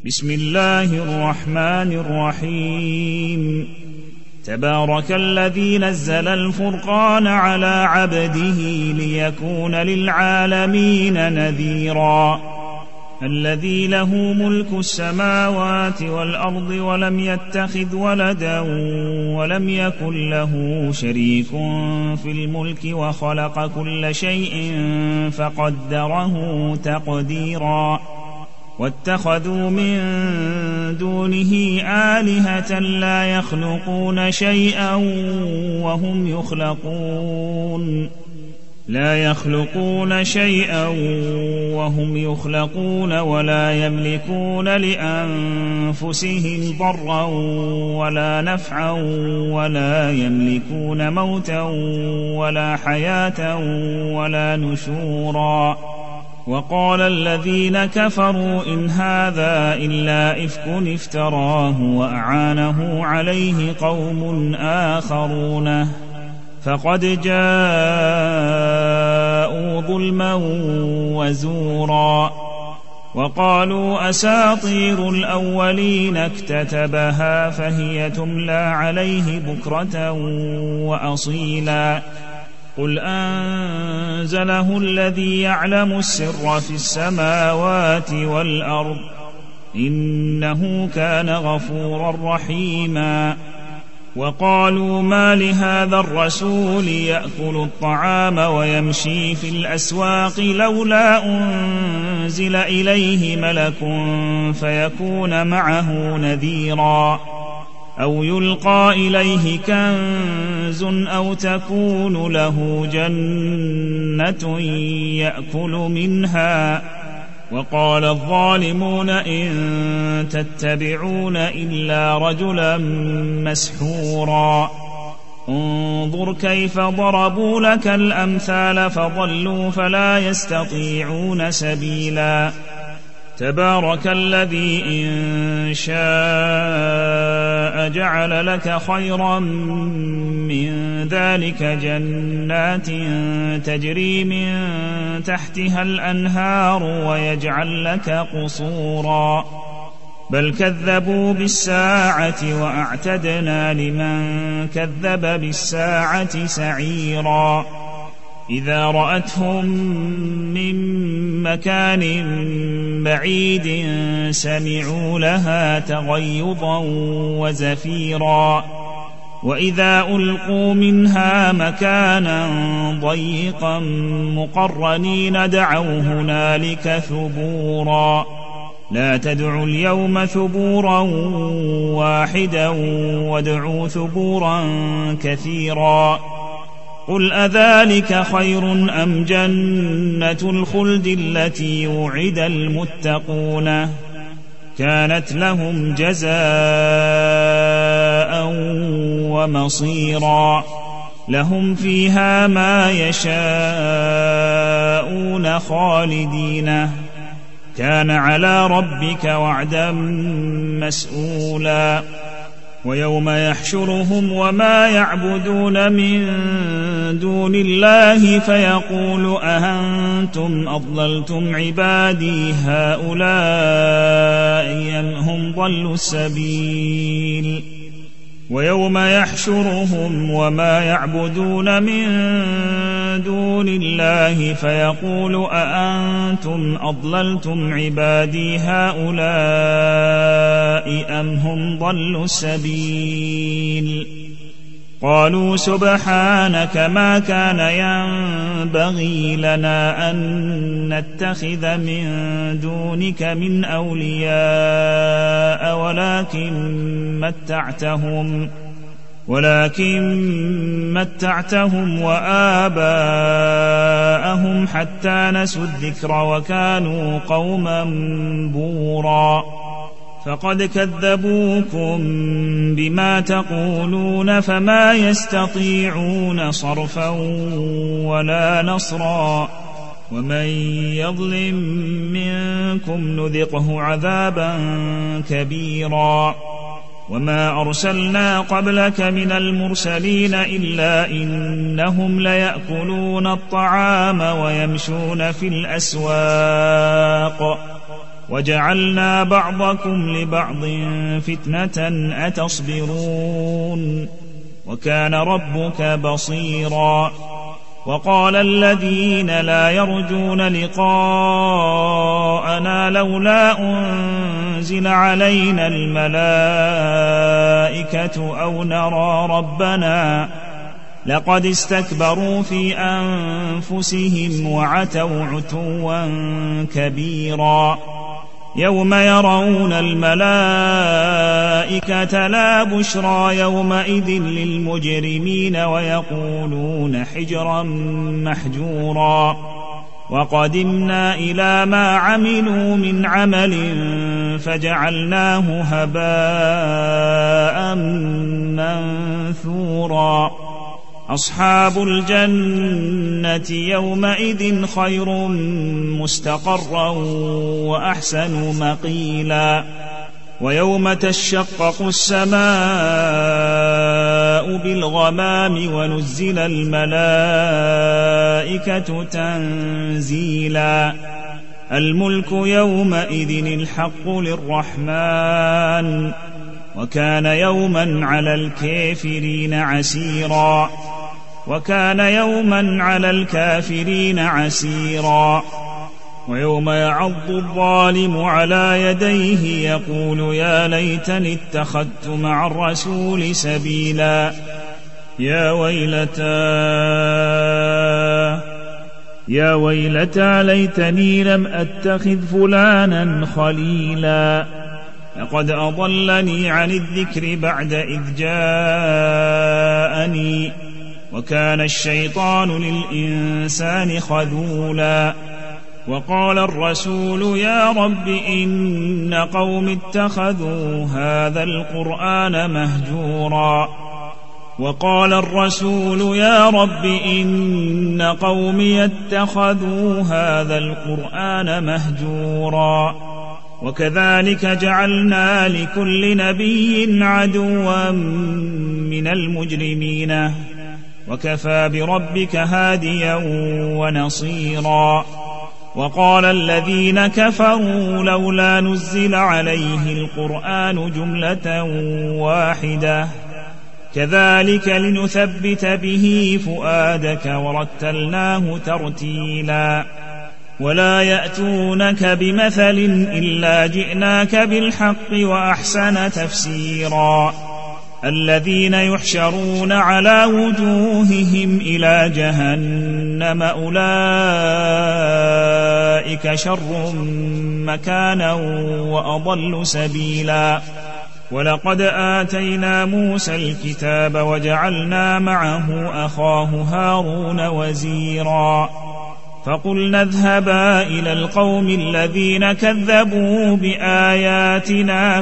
بسم الله الرحمن الرحيم. تبارك الذي نزل الفرقان على عبده ليكون للعالمين نذيرا. الذي له ملك السماوات والأرض ولم يتخذ ولدا ولم يكن له شريك في الملك وخلق كل شيء فقدره تقديرا. واتخذوا من دونه آلهة لا يخلقون شيئا وهم يخلقون ولا يملكون لأنفسهم ضرا ولا نفعا ولا يملكون موتا ولا حياة ولا نشورا. وقال الذين كفروا إن هذا إلا إفك افتراه وأعانه عليه قوم آخرون فقد جاءوا ظلما وزورا. وقالوا أساطير الأولين اكتتبها فهي تملى عليه بكرة وأصيلا. قل أنزله الذي يعلم السر في السماوات والأرض إنه كان غفورا رحيما. وقالوا ما لهذا الرسول يأكل الطعام ويمشي في الأسواق لولا أنزل إليه ملك فيكون معه نذيرا أو يلقى إليه كنز أو تكون له جنة يأكل منها. وقال الظالمون إن تتبعون إلا رجلا مسحورا. انظر كيف ضربوا لك الأمثال فضلوا فلا يستطيعون سبيلا. تبارك الذي إن شاء جعل لك خيرا من ذلك جنات تجري من تحتها الأنهار ويجعل لك قصورا. بل كذبوا بالساعة وأعتدنا لمن كذب بالساعة سعيرا. إذا رأتهم من مكان بعيد سمعوا لها تغيظا وزفيرا. وإذا ألقوا منها مكانا ضيقا مقرنين دعوا هنالك ثبورا. لا تدعوا اليوم ثبورا واحدا وادعوا ثبورا كثيرا. قل أذلك خير أم جنة الخلد التي وعد المتقون كانت لهم جزاء ومصيرا. لهم فيها ما يشاءون خالدين كان على ربك وعدا مسئولا. ويوم يحشرهم وما يعبدون من دون الله فيقول أأنتم أضللتم عبادي هؤلاء أم هم ضلوا السبيل. ويوم يحشرهم وما يعبدون من دون الله فيقول أأنتم أضللتم عبادي هؤلاء أم هم ضلوا السبيل. قالوا سبحانك ما كان ينبغي لنا أن نتخذ من دونك من أولياء ولكن متعتهم وآباءهم حتى نسوا الذكر وكانوا قوما بورا. فقد كذبوكم بما تقولون فما يستطيعون صرفا ولا نصرا. ومن يظلم منكم نذقه عذابا كبيرا. وما أرسلنا قبلك من المرسلين إلا إنهم ليأكلون الطعام ويمشون في الأسواق وجعلنا بعضكم لبعض فتنة أتصبرون وكان ربك بصيرا وقال الذين لا يرجون لقاءنا لولا أنزل علينا الملائكة أو نرى ربنا لقد استكبروا في أنفسهم وعتوا عتوا كبيرا يوم يرون الملائكة لا بشرى يومئذ للمجرمين ويقولون حجرا محجورا وقدمنا إلى ما عملوا من عمل فجعلناه هباء منثورا أصحاب الجنة يومئذ خير مستقرا وأحسن مقيلا ويوم تشقق السماء بالغمام ونزل الملائكة تنزيلا الملك يومئذ الحق للرحمن وكان يوما على الكافرين عسيرا ويوم يعض الظالم على يديه يقول يا ليتني اتخذت مع الرسول سبيلا يا ويلتى ليتني لم أتخذ فلانا خليلا لقد أضلني عن الذكر بعد إذ جاءني وكان الشيطان للإنسان خذولا وقال الرسول يا رب إن قوم اتخذوا هذا القرآن مهجورا وكذلك جعلنا لكل نبي عدوا من المجرمين وكفى بربك هاديا ونصيرا وقال الذين كفروا لولا نزل عليه القرآن جملة واحدة كذلك لنثبت به فؤادك ورتلناه ترتيلا ولا يأتونك بمثل إلا جئناك بالحق وأحسن تفسيرا الذين يحشرون على وجوههم إلى جهنم أولئك شر مكانا وأضل سبيلا ولقد آتينا موسى الكتاب وجعلنا معه أخاه هارون وزيرا فقلنا اذهبا إلى القوم الذين كذبوا بآياتنا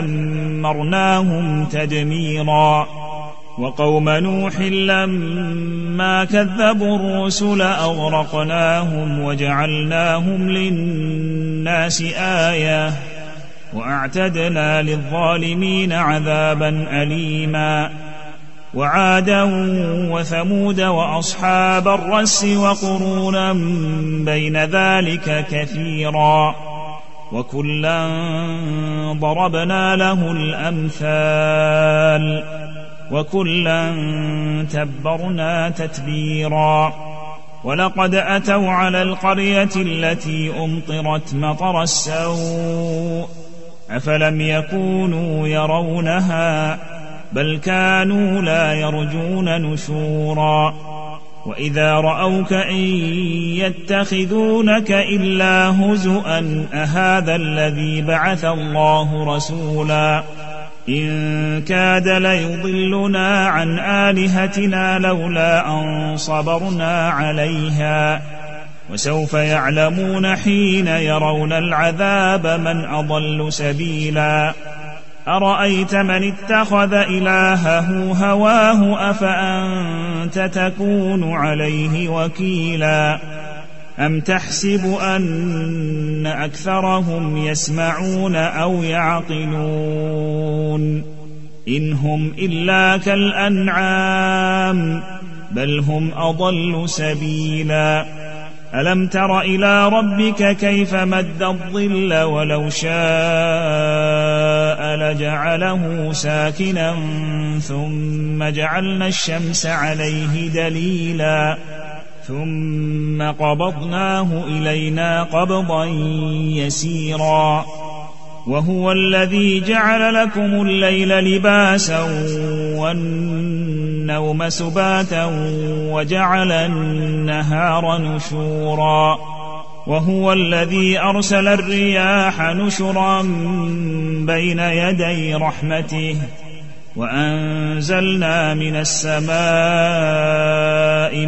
فدمرناهم تدميرا وقوم نوح لما كذبوا الرسل أغرقناهم وجعلناهم للناس آية وأعتدنا للظالمين عذابا أليما وعادا وثمود وأصحاب الرس وقرونا بين ذلك كثيرا وكلا ضربنا له الأمثال وكلا تبرنا تتبيرا ولقد أتوا على القرية التي أمطرت مطر السوء أفلم يكونوا يرونها بل كانوا لا يرجون نشورا وإذا رأوك إن يتخذونك إلا هزؤا أهذا الذي بعث الله رسولا إن كاد ليضلنا عن آلهتنا لولا أن صبرنا عليها وسوف يعلمون حين يرون العذاب من أضل سبيلا أرأيت من اتخذ إلهه هواه أفأنت تكون عليه وكيلا أم تحسب أن أكثرهم يسمعون أو يعقلون إن هم إلا كالأنعام بل هم أضل سبيلا ألم تر إلى ربك كيف مد الظل ولو شاء لجعله ساكنا ثم جعلنا الشمس عليه دليلا ثم قبضناه إلينا قبضا يسيرا وهو الذي جعل لكم الليل لباسا والنوم سباتا وجعل النهار نشورا وهو الذي أرسل الرياح نشرا بين يدي رحمته وأنزلنا من السماء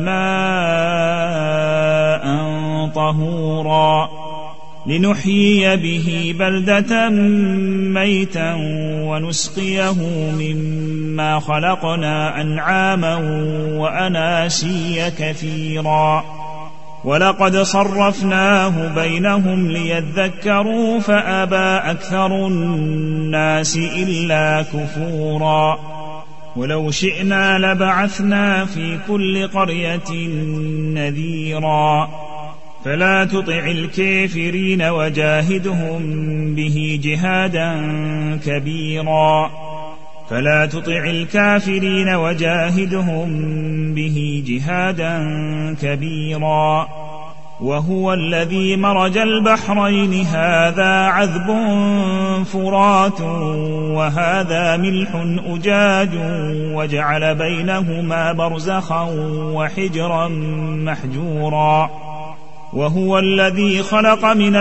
ماء طهورا لنحيي به بلدة ميتا ونسقيه مما خلقنا أنعاما وأناسيا كثيرا ولقد صرفناه بينهم ليذكروا فأبى أكثر الناس إلا كفورا ولو شئنا لبعثنا في كل قرية نذيرا فلا تطع الكافرين وجاهدهم به جهادا كبيرا فلا تطع الكافرين وجاهدهم به جهادا كبيرا وهو الذي مرج البحرين هذا عذب فرات وهذا ملح أجاج وجعل بينهما برزخا وحجرا محجورا وهو الذي خلق من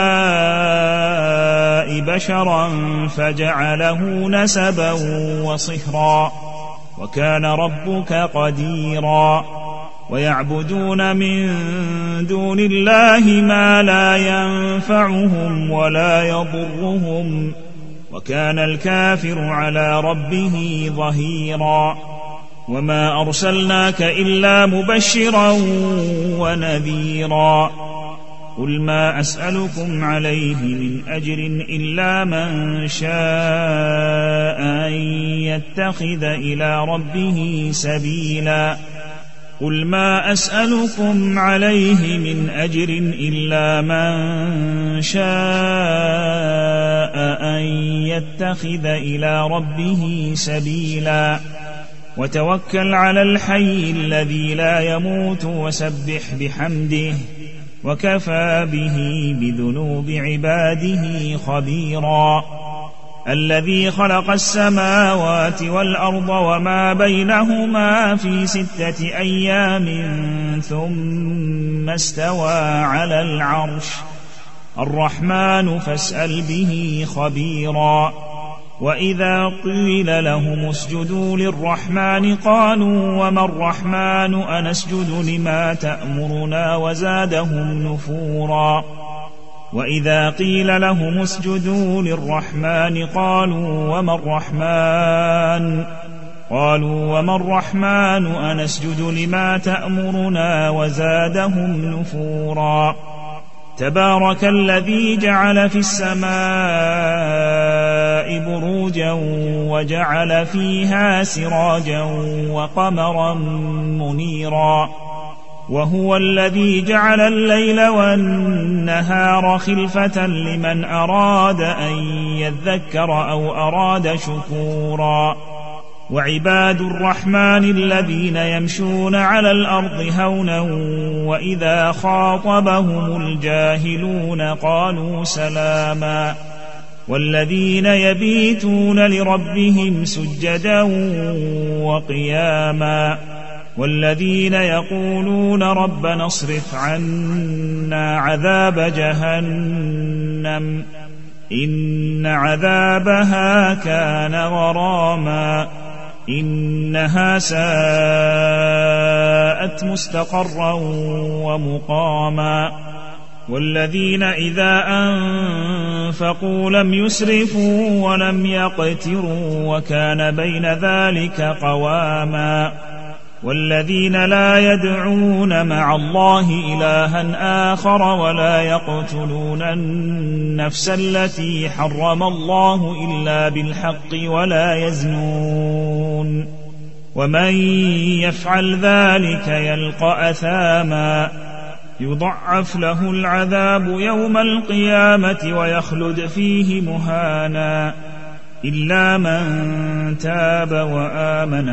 الماء بشرا فجعله نسبا وصهرا وكان ربك قديرا ويعبدون من دون الله ما لا ينفعهم ولا يضرهم وكان الكافر على ربه ظهيرا وما أرسلناك إلا مبشرا ونذيرا قل ما أسألكم عليه من أجر إلا من شاء أن يتخذ إلى ربه سبيلا قل ما أسألكم عليه من أجر إلا من شاء أن يتخذ إلى ربه سبيلا وتوكل على الحي الذي لا يموت وسبح بحمده وكفى به بذنوب عباده خبيرا الذي خلق السماوات والأرض وما بينهما في 6 أيام ثم استوى على العرش الرحمن فاسأل به خبيرا وإذا قيل لهم اسجدوا للرحمن قالوا وما الرحمن أنسجد لما تأمرنا وزادهم نفورا وإذا قيل لهم اسجدوا للرحمن قالوا وما الرحمن أنسجد لما تأمرنا وزادهم نفورا تبارك الذي جعل في السماء بروجا وجعل فيها سراجا وقمرا منيرا وهو الذي جعل الليل والنهار خلفة لمن أراد أن يذكر أو أراد شكورا وعباد الرحمن الذين يمشون على الأرض هونا وإذا خاطبهم الجاهلون قالوا سلاما والذين يبيتون لربهم سجدا وقياما والذين يقولون ربنا اصرف عنا عذاب جهنم إن عذابها كان غراما إنها ساءت مستقرا ومقاما والذين إذا أنفقوا لم يسرفوا ولم يقتروا وكان بين ذلك قواما والذين لا يدعون مع الله إلها آخر ولا يقتلون النفس التي حرم الله إلا بالحق ولا يزنون ومن يفعل ذلك يلقى أثاما يضعف له العذاب يوم القيامة ويخلد فيه مهانا إلا من تاب وآمن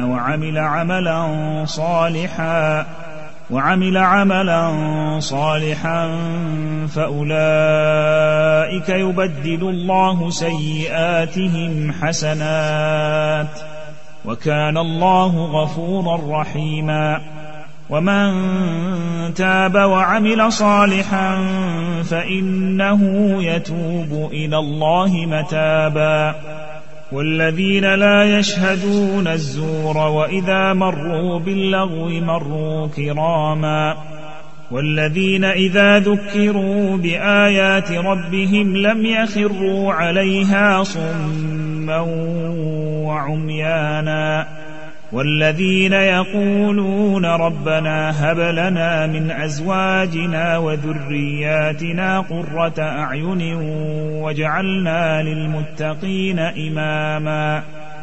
وعمل عملا صالحا فأولئك يبدل الله سيئاتهم حسنات وكان الله غفورا رحيما ومن تاب وعمل صالحا فإنه يتوب إلى الله متابا والذين لا يشهدون الزور وإذا مروا باللغو مروا كراما والذين إذا ذكروا بآيات ربهم لم يخروا عليها صما وعميانا والذين يقولون ربنا هب لنا من أزواجنا وذرياتنا قرة أعين واجعلنا للمتقين إماما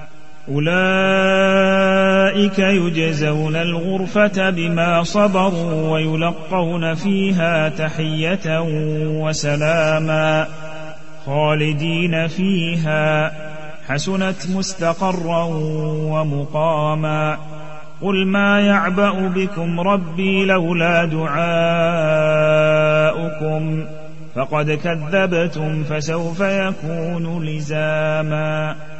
أولئك يجزون الغرفة بما صبروا ويلقون فيها تحية وسلاما خالدين فيها حسنت مستقرا ومقاما قل ما يعبأ بكم ربي لولا دعاؤكم فقد كذبتم فسوف يكون لزاما